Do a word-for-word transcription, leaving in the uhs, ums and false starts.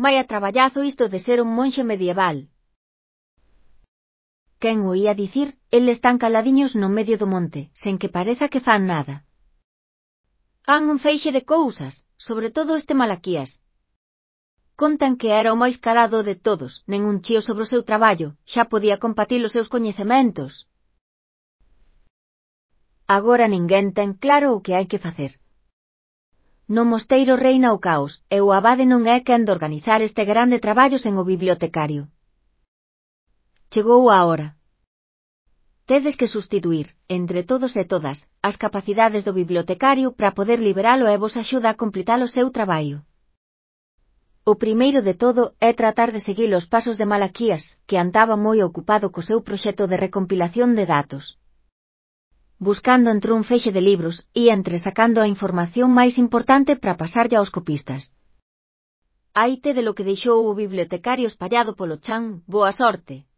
Maia traballazo isto de ser un monxe medieval. Quen o ía dicir, eles están caladiños no medio do monte, sen que pareza que fan nada. Fan un feixe de cousas, sobre todo este Malaquías. Contan que era o máis calado de todos, nen un chío sobre o seu traballo, xa podía compartir os seus coñecementos. Agora ninguén ten claro o que hai que facer. No mosteiro reina o caos, e o abade non é quen de organizar este grande traballo sen o bibliotecario. Chegou a hora. Tedes que sustituir, entre todos e todas, as capacidades do bibliotecario para poder liberalo e vos axuda a completar o seu traballo. O primeiro de todo é tratar de seguir os pasos de Malaquías, que andaba moi ocupado co seu proxecto de recompilación de datos. Buscando entre un feixe de libros, e entresacando a información máis importante para pasarlle aos copistas. Aí tede lo que deixou o bibliotecario espallado polo chan, boa sorte.